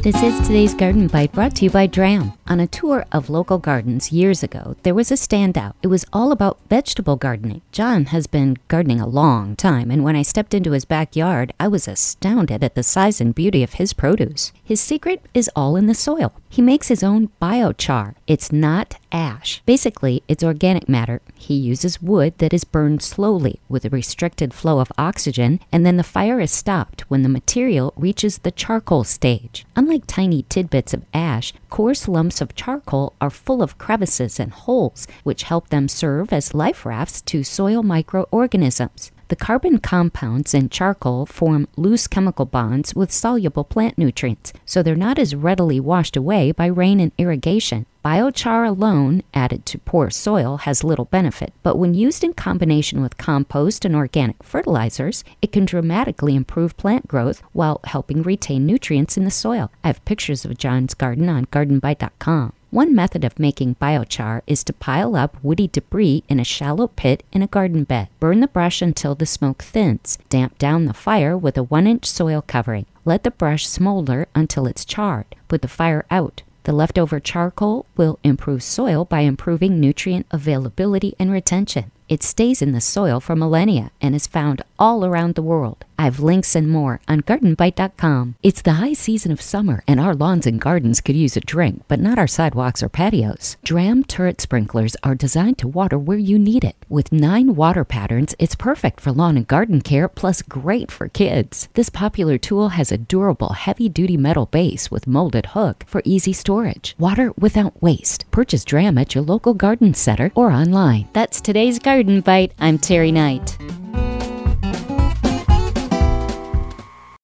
This is today's Garden Bite brought to you by Dram. On a tour of local gardens years ago, there was a standout. It was all about vegetable gardening. John has been gardening a long time, and when I stepped into his backyard, I was astounded at the size and beauty of his produce. His secret is all in the soil. He makes his own biochar. It's not ash. Basically, it's organic matter. He uses wood that is burned slowly with a restricted flow of oxygen, and then the fire is stopped when the material reaches the charcoal stage. Unlike tiny tidbits of ash, coarse lumps of charcoal are full of crevices and holes, which help them serve as life rafts to soil microorganisms. The carbon compounds in charcoal form loose chemical bonds with soluble plant nutrients, so they're not as readily washed away by rain and irrigation. Biochar alone, added to poor soil, has little benefit, but when used in combination with compost and organic fertilizers, it can dramatically improve plant growth while helping retain nutrients in the soil. I have pictures of John's garden on gardenbite.com. One method of making biochar is to pile up woody debris in a shallow pit in a garden bed. Burn the brush until the smoke thins. Damp down the fire with a 1-inch soil covering. Let the brush smolder until it's charred. Put the fire out. The leftover charcoal will improve soil by improving nutrient availability and retention. It stays in the soil for millennia and is found all around the world. I have links and more on gardenbite.com. It's the high season of summer, and our lawns and gardens could use a drink, but not our sidewalks or patios. Dram turret sprinklers are designed to water where you need it. With 9 water patterns, it's perfect for lawn and garden care, plus great for kids. This popular tool has a durable, heavy-duty metal base with molded hook for easy storage. Water without waste. Purchase Dram at your local garden center or online. That's today's Garden Bite. I'm Terry Knight.